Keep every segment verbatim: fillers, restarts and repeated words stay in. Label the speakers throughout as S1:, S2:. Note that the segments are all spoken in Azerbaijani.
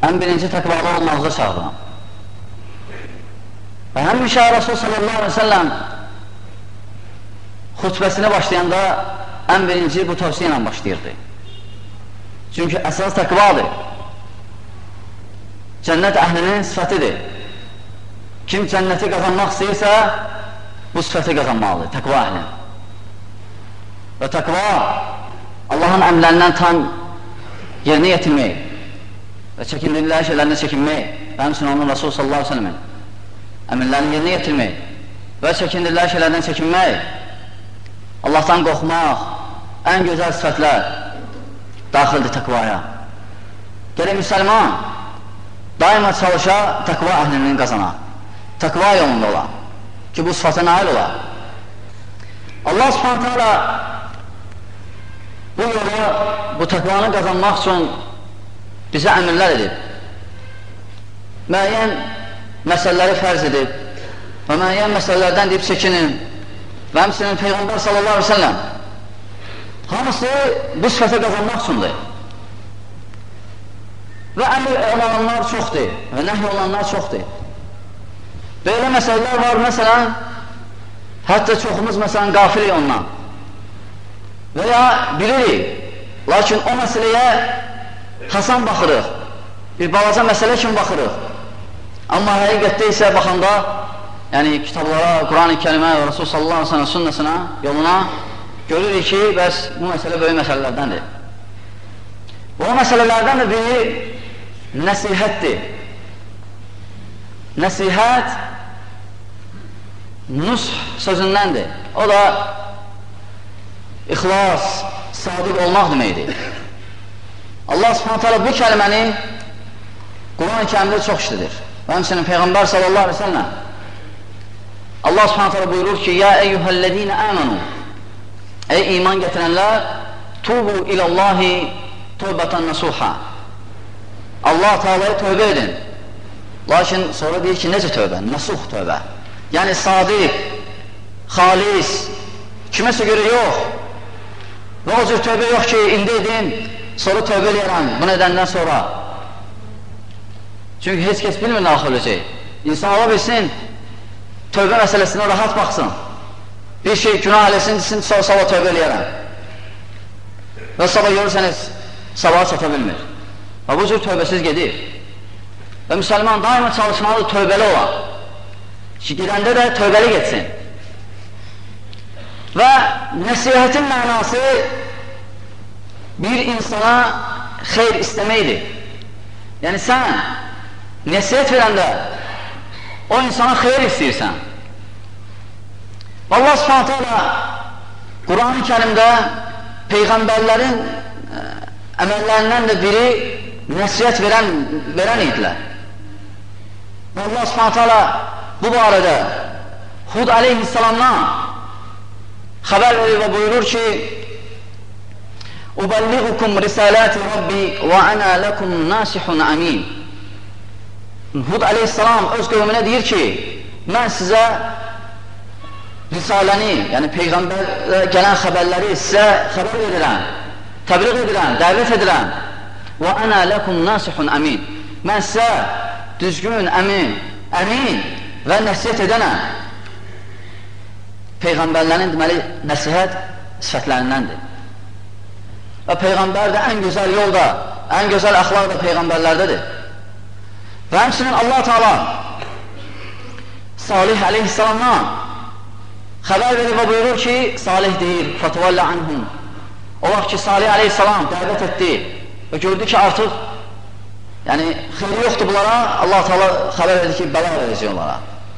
S1: ən birinci təqvalı olmaqda çağıran. Və həmişə Rasul sallallahu aleyhi ve sellem xutbəsini başlayanda ən birinci bu tövsiyə ilə başlayırdı. Çünki əsas təqvadır. Cənnət əhlinin sifətidir. Kim cənnəti qazanmaq istəyirsə, bu sifəti qazanmalıdır, təqva əhlin. Və təqva, Allahın əmrlərindən tam yerinə yetirmək və çəkindirlər şeylərinə çəkinmək və həmçinin onun Rasul sallallahu aleyhi ve sellemin əmrlərini yerinə yetirmək və çəkindirlər şeylərdən çəkinmək, Allahdan qorxmaq, ən gözəl sifətlər daxildir təqvaya. Gələk müsəlman daima çalışa təqva əhlinin qazana, təqva yolunda ola ki, bu sıfata nail ola. Allah subhanətə alə bu yola, bu təqvanı qazanmaq üçün bizə əmirlər edib. Müəyyən məsələləri fərz edib və müəyyən məsələlərdən deyib çəkinin və həmçinin Peyğəmbər sallallahu aleyhi ve sellem hamısı bu sifətə qazanmaq üçündür. Və əmr olanlar çoxdur və nəhy olanlar çoxdur. Belə məsələlər var, məsələn, hətta çoxumuz məsələn qafilik ondan və ya bilirik, lakin o məsələyə hasan baxırıq, bir balaca məsələ kimi baxırıq. Amma həqiqətdə isə baxanda, yəni kitablara, Quran-ı Kərimə və Rasul sallallahu aleyhi ve sellem sünnəsinə, yoluna görürük ki, bəs bu məsələ böyük məsələlərdəndir. Bu məsələlərdən də biri nəsihətdir. Nəsihət nush sözündəndir. O da ixlas, sadiq olmaq deməkdir. Allah subhanətə alə bu kəlməni Quran-ı Kərimdə çox işlədir. Və həmçinin Peyğəmbər sallallahu aleyhi ve sellem Allah subhanətə alə buyurur ki, Ya eyyuhəl-ləzīnə əmənu, ey iman gətirənlər, tubu ilallahi tövbətən nəsuha. Allah Teala'ya tövbə edin. Lakin sonra deyir ki, necə tövbə? Nəsuh tövbə. Yəni sadiq, xalis, kiməsə görə yox. Və o cür tövbə yox ki, indi edin, sonra tövbə eləyərəm, bunu edəndən sonra. Çünki heç kəs bilmir nə olacaq. İnsan ola bilsin, tövbə məsələsinə rahat baxsın. Bir şey günah eləsin, desin, sonra sabah tövbə eləyərəm. Və sabah görürsəniz, sabaha çata bilmir. Və bu cür tövbəsiz gedir. Və müsəlman daima çalışmalı tövbəli ola. Ki, gedəndə də tövbəli getsin. Və nəsihətin mənası bir insana xeyr istəməkdir. Yəni sən nəsihət verəndə o insana xeyr istəyirsən. Allah subhanətə alə Quran-ı Kərimdə Peyğəmbərlərin əməllərindən də biri nəsihət verən, verən idilər. Allah subhanətə alə bu barədə Hud aleyhissalamdan xəbər verir və buyurur ki, Ubəlliğukum risaləti Rabbi və ənə ləkum nasihun əmin. Hud aleyhissalam öz qövmünə deyir ki, mən sizə risaləni, yəni Peyğəmbərə gələn xəbərləri sizə xəbər verirəm, təbliğ edirəm, dəvət edirəm. Və ənə ləkum nasihun əmin. Mən sizə düzgün, əmin, əmin və nəsihət edənəm. Peyğəmbərlərin deməli nəsihət sifətlərindəndir. Və Peyğəmbər də ən gözəl yolda, ən gözəl əxlaq da Peyğəmbərlərdədir. Və həmçinin Allah Teala Salih aleyhissalamdan xəbər verir və buyurur ki, Salih deyir, fətəvəllə anhum. O vaxt ki, Salih aleyhissalam dəvət etdi və gördü ki, artıq yəni, xeyri yoxdur bunlara, Allah Teala xəbər verir ki, bəla verəcək onlara.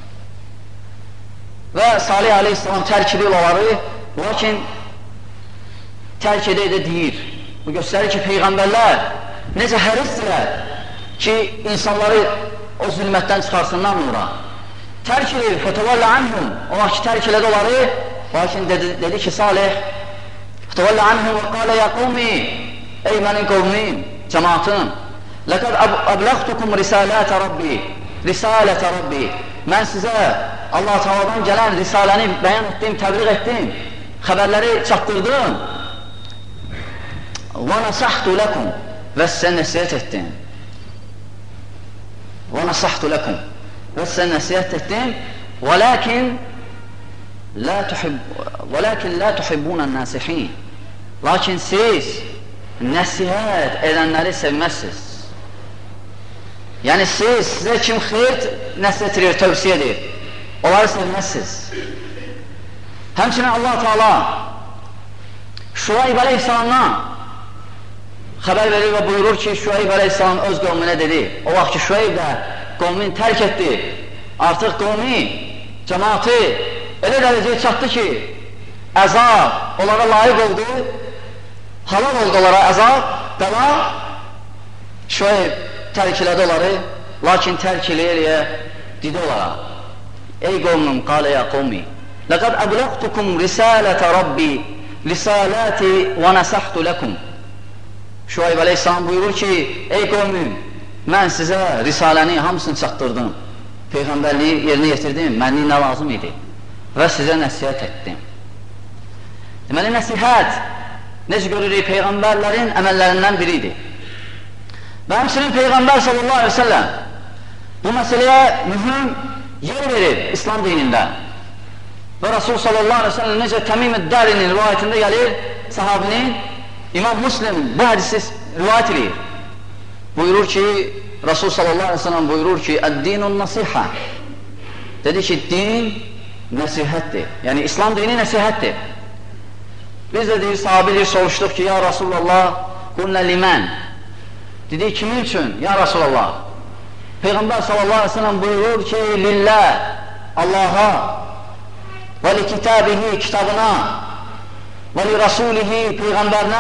S1: Və Salih aleyhissalam tərk edir onları, lakin tərk edə edə deyir. Bu göstərir ki, Peyğəmbərlər necə hərisdirlər ki, insanları o zülmətdən çıxarsınlar nura. Tərk edir, fətəvəllə anhum. O vaxt ki, tərk elədi onları, lakin dedi, dedi ki, Salih, fətəvəllə anhum və qalə ya qovmi, ey mənim qovmim, cəmatım, ləqəd əbləxtukum risalətə Rabbi, risalətə Rabbi. Mən sizə Allah Teala'dan gələn risaləni bəyan etdim, təbliğ etdim, xəbərləri çatdırdım. Və nəsəhtu ləkum və sizə nəsihət etdim. və nasahtu ləkum. Və sizə nəsihət etdim. Vələkin la tuhibbunən nəsihin. Lakin siz nəsihət edənləri sevməzsiniz. Yəni siz, sizə kim xeyr nəsihət edir, tövsiyə edir, onları sevməzsiniz. Həmçinin Allah Teala Şuayb əleyhissalamdan xəbər verir və buyurur ki, Şuayb əleyhissalam öz qovminə dedi. O vaxt ki, Şuayb də qovmini tərk etdi. Artıq qovmi, cəmaatı elə dərəcəyə çatdı ki, əzab onlara layiq oldu, halal oldu onlara əzab, bəla. Şuayb tərk elədi onları, lakin tərk eləyə dedi onlara: ey qovmum, qalə ya qovmi, ləqəd əbləqtukum risalətə Rabbi, risaləti və nəsəhtu ləkum. Şuayb əleyhissalam buyurur ki, ey qovmum, mən sizə risaləni hamısını çatdırdım, peyğəmbərliyi yerinə yetirdim, mənlik nə lazım idi və sizə nəsihət etdim. Deməli, nəsihət, necə görürük, peyğəmbərlərin əməllərindən biridir. Və həmçinin Peyğəmbər sallallahu aleyhi ve sellem bu məsələyə mühüm yer verir İslam dinində. Və Rasul sallallahu aleyhi ve sellem necə Təmim-i-Dərinin rivayətində gəlir, sahabinin, İmam Müslim bu hədisi rivayət edir. Buyurur ki, Rasul sallallahu aleyhi ve sellem buyurur ki, Əd-dinun nəsihə. Dedi ki, din nəsihətdir. Yəni, İslam dini nəsihətdir. Biz də deyir, sahabi deyir, soruşduq ki, ya Rasulallah, qulnə limən. Dedi, kimin üçün? Ya Rasulallah. Peyğəmbər sallallahu aleyhi ve sellem buyurur ki, lillah, Allaha, və li kitabihi, kitabına, və li rasulihi, Peyğəmbərinə,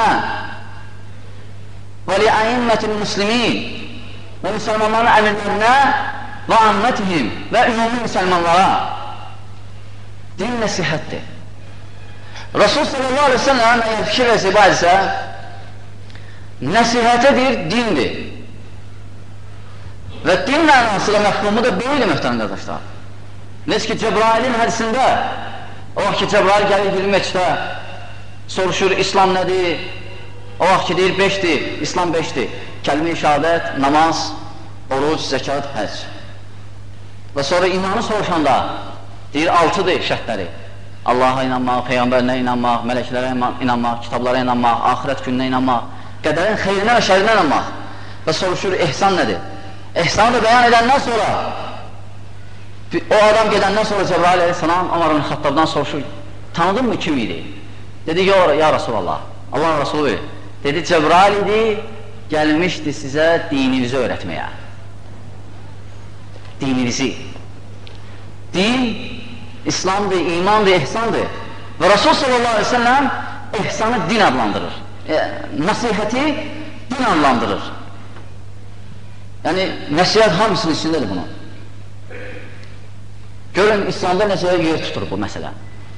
S1: və li əimmətil muslimin, və müsəlmanların əmirlərinə, və əmmətihim, və ümumi müsəlmanlara. Din nəsihətdir. Rasul sallallahu aleyhi ve sellem əgər fikir və zibadirsə, nəsihətədir, dindir. Və din mənası da məfhumu da böylə möhtərəm qardaşlar. Necə ki, Cəbrailin hədisində, o vaxt ki, Cəbrail gəlir bir meçdə, soruşur, İslam nədir? O vaxt ki, deyir, beşdir, İslam beşdir. Kəlmə-i şəhadət, namaz, oruc, zəkat, həc. Və sonra imanı soruşanda, deyir, altıdır şərtləri. Allah'a inanmaq, Peyğəmbərinə inanmaq, mələklərə inanmaq, kitablara inanmaq, axirət gününə inanmaq, qədərin xeyrinə və şərinə inanmaq. Və soruşur, ehsan nədir? Ehsanı da bəyan edəndən sonra, o adam gedəndən sonra Cəbrail əleyhissalam Ömər ibn Xattabdan soruşur, tanıdın mı kim idi? Dedi, ya Rasulallah, Allah Rasulü. Dedi, Cəbrail idi, gəlmişdi sizə dininizi öyrətməyə. Dininizi. Din, İslamdır, imandır, ehsandır. Və Rasul sallallahu aleyhi ve sellem ehsanı din adlandırır. E, nasihəti din adlandırır. Yəni, nəsihət hamısının içindədir bunu. Görün, İslamda necə yer tutur bu məsələ.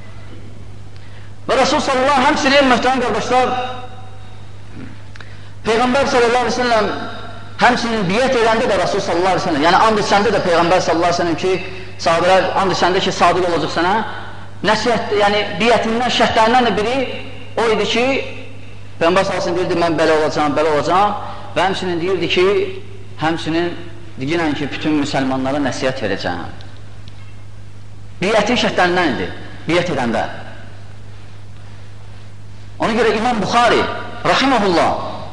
S1: Və Rasul sallallahu aleyhi ve sellem həmçinin möhtərəm qardaşlar, Peyğəmbər sallallahu aleyhi ve sellem həmçinin biyyət edəndə də Rasul sallallahu aleyhi ve sellem, yəni and içəndə də Peyğəmbər sallallahu aleyhi ve sellem ki, sahabələr and içəndə ki, sadiq olacaq sənə, nəsihət, yəni biyyətindən, şərtlərindən də biri o idi ki, Peyğəmbər sallallahu aleyhi ve sellem deyirdi, mən belə olacağım, belə olacağım və həmçinin deyirdi ki, həmçinin deyilən ki, bütün müsəlmanlara nəsihət verəcəm. Biyyətin şərtlərindən idi, biyyət edəndə. Ona görə İmam Buxari, rahiməhullah,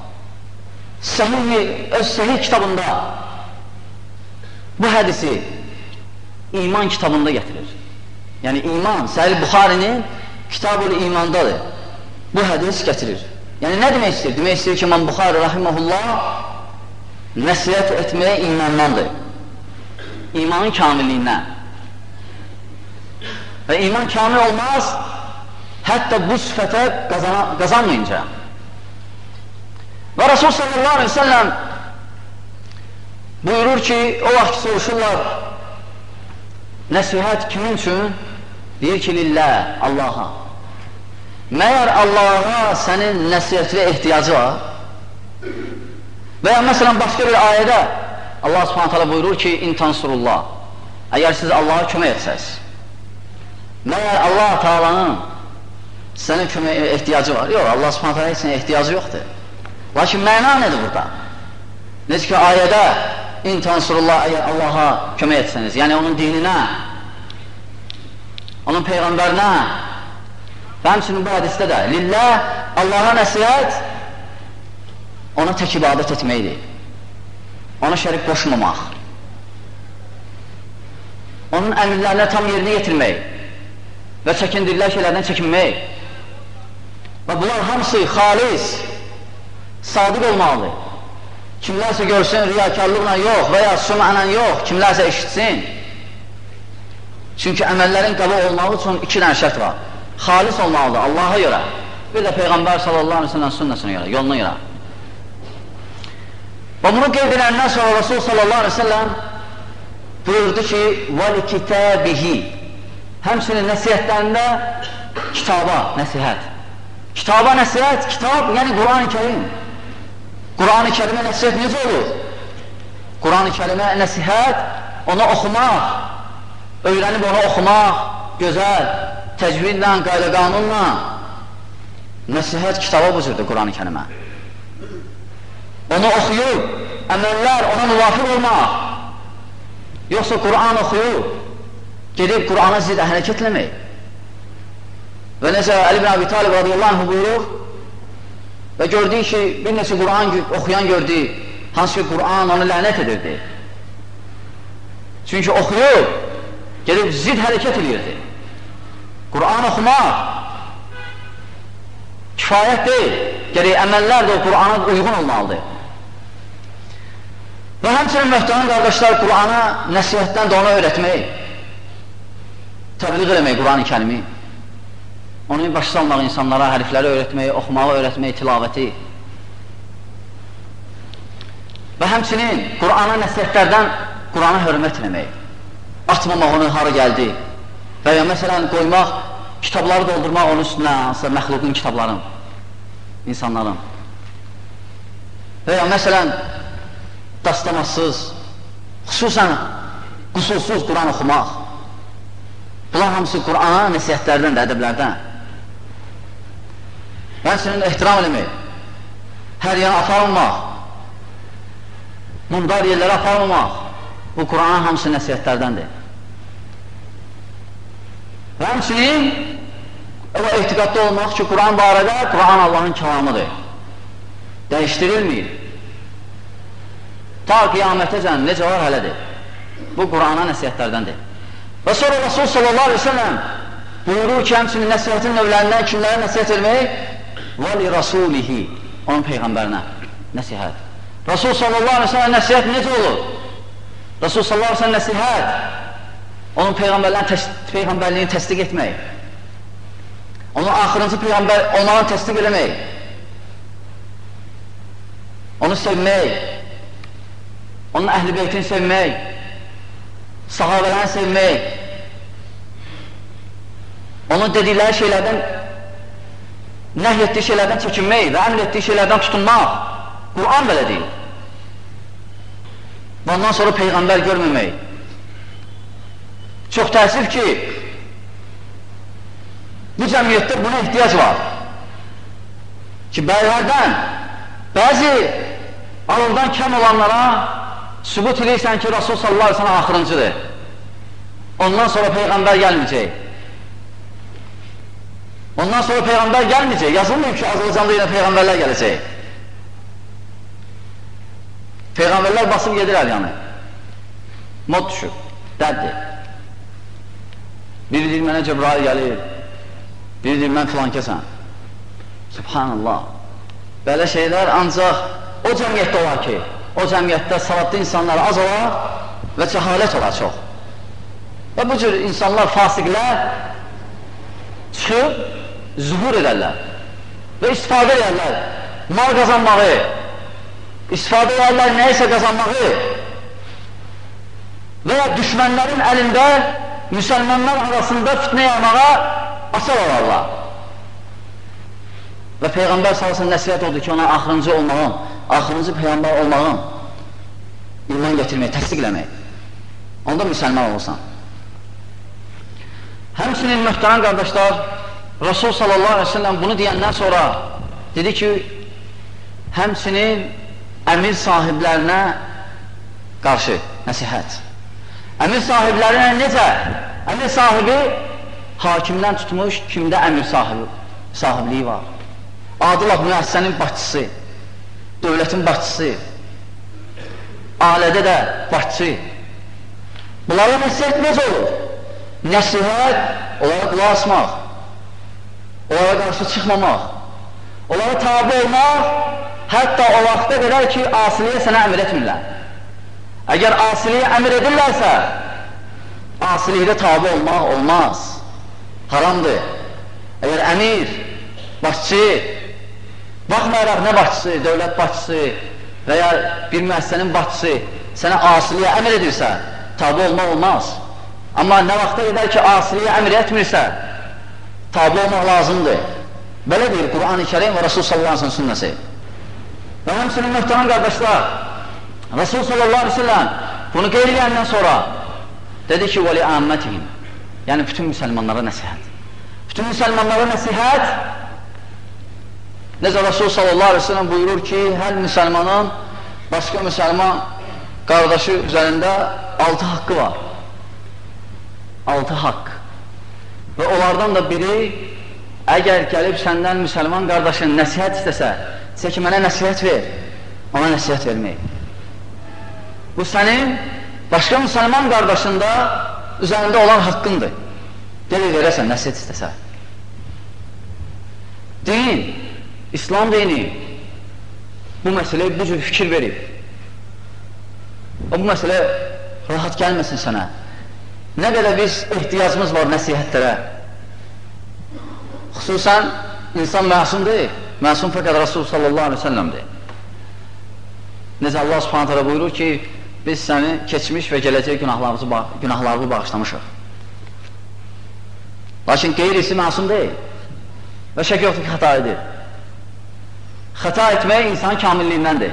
S1: səhih, öz səhih kitabında bu hədisi iman kitabında gətirir. Yəni iman, Səhih Buxarinin kitab-ül imandadır. Bu hədis gətirir. Yəni nə demək istəyir? Demək istəyir ki, İmam Buxari rahiməhullah nəsihət etməyə imandandır. İmanın kamilliyindən. Və iman kamil olmaz, hətta bu sifətə qazan, qazanmayınca. Və Rasul sallallahu aleyhi ve sellem buyurur ki, o vaxt soruşurlar, nəsihət kimin üçün? Deyir ki, lillah, Allaha. Məyər Allaha sənin nəsihətinə ehtiyacı var? Və ya məsələn, başqa bir ayədə Allah subhanət hələ buyurur ki, intansurullah, əgər siz Allaha kömək etsəz, məyər Allah Teala'nın sənin köməyə ehtiyacı var? Yox, Allah subhanət hələ heç sənə ehtiyacı yoxdur. Lakin məna nədir burada? Necə ki, ayədə in tansurullah, əgər Allaha kömək etsəniz, yəni onun dininə, onun Peyğəmbərinə və həmçinin bu hədisdə də lillah, Allaha nəsihət ona tək ibadət etməkdir, ona şərik qoşmamaq, onun əmrlərinə tam yerinə yetirmək və çəkindirlər şeylərdən çəkinmək və bunlar hamısı xalis, sadiq olmalıdır. Kimlərsə görsün riyakarlıqla yox və ya sümənlə yox, kimlərsə eşitsin. Çünki əməllərin qəbul olmağı üçün iki dənə şərt var. Xalis olmalıdır Allaha görə, bir də Peyğəmbər sallallahu aleyhi ve sellem sünnəsinə görə, yoluna görə. Və bunu qeyd edəndən sonra Rasul sallallahu aleyhi ve sellem buyurdu ki, وَلِكِتَابِهِ həmçinin nəsihətlərində kitaba nəsihət. Kitaba nəsihət, kitab, yəni Quran-ı Kerim. Quran-ı Kerimə nəsihət necə olur? Quran-ı Kerimə nəsihət, onu oxumaq, öyrənib onu oxumaq, gözəl, təcvidlə, qayda qanunla. Nəsihət kitaba bu cürdür Quran-ı Kerimə. Onu oxuyub, əməllər ona müvafiq olmaq. Yoxsa Quran oxuyub, gedib Qurana zid hərəkət eləmək. Və necə Əli ibn Abi Talib radiyallahu anh buyurur və gördük ki, bir neçə Quran oxuyan gördük, hansı ki Quran onu lənət edirdi. Çünki oxuyub, gedib zid hərəkət edirdi. Quran oxumaq kifayət deyil, gərək əməllər də o Qurana uyğun olmalıdır. Və həmçinin möhtərəm qardaşlar, Qurana nəsihətdən də onu öyrətmək, təbliğ eləmək Quran-ı Kərimi, onu başa salmaq insanlara, hərfləri öyrətmək, oxumağı öyrətmək, tilavəti. Və həmçinin Qurana nəsihətlərdən Qurana hörmət eləmək, atmamaq onu hara gəldi və ya məsələn qoymaq, kitabları doldurmaq onun üstünə, hansısa məxluqun kitabların, insanların. Və ya məsələn, dastamasız, xüsusən qusulsuz Quran oxumaq. Bunlar hamısı Qurana nəsihətlərdən də, ədəblərdən. Və həmçinin ehtiram eləmək, hər yana aparılmaq, mundar yerlərə aparılmaq, bu Qurana hamısı nəsihətlərdəndir. Və həmçinin o ehtiqatda olmaq ki, Quran barədə, Quran Allahın kəlamıdır, dəyişdirilməyir. Ta qiyamətəcən necə var hələdir, bu Qurana nəsihətlərdəndir. Və sonra Rasul sallallahu aleyhi ve sellem buyurur ki, həmçinin nəsihətin növlərindən kimlərə nəsihət etmək? وَلِ رَسُولِهِ onun Peyğəmbərinə nəsihət. Rasul sallallahu aleyhi ve sellem nəsihət necə olur? Rasul sallallahu aleyhi ve sellem nəsihət onun Peyğəmbərliyini təsdiq etmək, onun axırıncı Peyğəmbər olmağını təsdiq eləmək, onu sevmək, onun əhl-i beytini sevmək, sahabələrini sevmək, onun dedikləri şeylərdən, nəhy etdiyi şeylərdən çəkinmək və əmr etdiyi şeylərdən tutunmaq. Quran belə deyil. Və ondan sonra Peyğəmbər görməmək. Çox təəssüf ki, bu cəmiyyətdə buna ehtiyac var. Ki, bəylərdən, bəzi alından kəm olanlara sübut edirsən ki, Rasul sallallahu aleyhi ve sellem axırıncıdır. Ondan sonra Peyğəmbər gəlməyəcək. Ondan sonra Peyğəmbər gəlməyəcək. Yazılmıyor ki, Azərbaycanda yenə Peyğəmbərlər gələcək. Peyğəmbərlər basıb gedirlər yəni. Mod düşür, dərdir. Biri deyir, mənə Cəbrail gəlir. Biri deyir, mən filan kəsən. Subhanallah. Belə şeylər ancaq o cəmiyyətdə olar ki, o cəmiyyətdə savadlı insanlar az olar və cəhalət olar çox. Və bu cür insanlar, fasiqlər çıxıb, zuhur edərlər və istifadə edərlər, mal qazanmağı, istifadə edərlər nəyəsə qazanmağı və ya düşmənlərin əlində müsəlmanlar arasında fitnə yaymağa asal olarlar. Və Peyğəmbər sallallahu nəsihət oldu ki, ona axırıncı olmağın, axırıncı Peyğəmbər olmağın iman gətirmək, təsdiqləmək. Onda müsəlman olursan. Həmçinin möhtərəm qardaşlar, Rasul sallallahu aleyhi ve sellem bunu deyəndən sonra dedi ki, həmçinin əmir sahiblərinə qarşı nəsihət. Əmir sahiblərinə necə? Əmir sahibi hakimdən tutmuş, kimdə əmir sahibi, sahibliyi var. Adılaq müəssisənin başçısı, dövlətin başçısı, ailədə də başçı. Bunlara nəsihət necə olur? Nəsihət, onlara qulaq asmaq, onlara qarşı çıxmamaq, onlara tabi olmaq, hətta o vaxta qədər ki, asiliyə sənə əmr etmirlər. Əgər asiliyə əmr edirlərsə, asilikdə tabi olmaq olmaz, haramdır. Əgər əmir, başçı, baxmayaraq nə başçısı, dövlət başçısı və ya bir müəssisənin başçısı sənə asiliyə əmr edirsə, tabi olmaq olmaz. Amma nə vaxta qədər ki, asiliyə əmr etmirsə, tabi olmaq lazımdır. Belə deyir Quran-ı Kerim və Rasul sallallahu aleyhi ve sellem sünnəsi. Və həmsinin möhtərəm qardaşlar, Rasul sallallahu aleyhi ve sellem bunu qeyd edəndən sonra dedi ki, vəli əmmətihim, yəni bütün müsəlmanlara nəsihət. Bütün müsəlmanlara nəsihət, necə Rasul sallallahu aleyhi ve sellem buyurur ki, hər müsəlmanın başqa müsəlman qardaşı üzərində altı haqqı var. Altı haqq. Və onlardan da biri, əgər gəlib səndən müsəlman qardaşın nəsihət istəsə, desə ki, mənə nəsihət ver, ona nəsihət vermək. Bu sənin başqa müsəlman qardaşında üzərində olan haqqındır. Deyil verəsən, nəsihət istəsə. Din, İslam dini bu məsələyə bu cür fikir verib. O bu məsələ rahat gəlməsin sənə. Nə qədər biz ehtiyacımız var nəsihətlərə. Xüsusən insan məsum deyil. Məsum fəqət Rasul sallallahu aleyhi ve sellemdir. Necə Allah subhanət hələ buyurur ki, biz səni keçmiş və gələcək günahlarımızı bağışlamışıq. Lakin qeyrisi məsum deyil. Və şək yoxdur ki, xəta edir. Xəta etmək insanın kamilliyindəndir.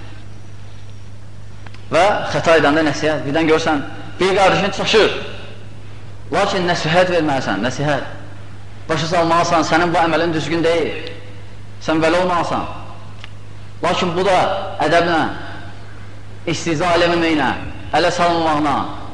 S1: Və xəta edəndə nəsihət. Birdən görsən, bir qardaşın çaşır. Lakin nəsihət verməlisən, nəsihət. Başa salmalısan, sənin bu əməlin düzgün deyil. Sən belə olmalısan. Lakin bu da ədəblə, istiza eləməməklə, ələ salmamaqla,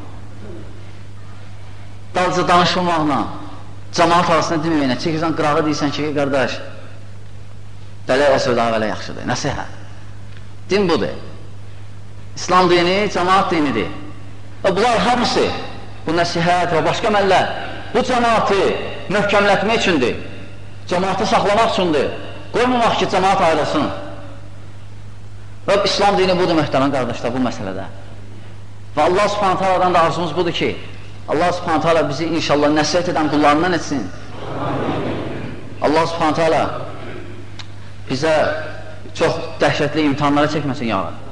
S1: dalcı danışmamaqla, cəmaat arasında deməyinə, çəkirsən qırağı deyirsən ki, qardaş, dələ əsr daha belə yaxşıdır, nəsihət. Din budur. İslam dini, cəmaat dinidir. Və bunlar hamısı, bu nəsihət və başqa əməllər, bu cəmaatı möhkəmlətmək üçündür, cəmaatı saxlamaq üçündür, qoymamaq ki, cəmaat ayrılsın. Və İslam dini budur, möhtərəm qardaşlar, bu məsələdə. Və Allah subhanətə alədən də arzumuz budur ki, Allah subhanətə alə bizi inşallah nəsihət edən qullarından etsin. Allah subhanətə alə bizə çox dəhşətli imtihanlara çəkməsin, ya Rabbi.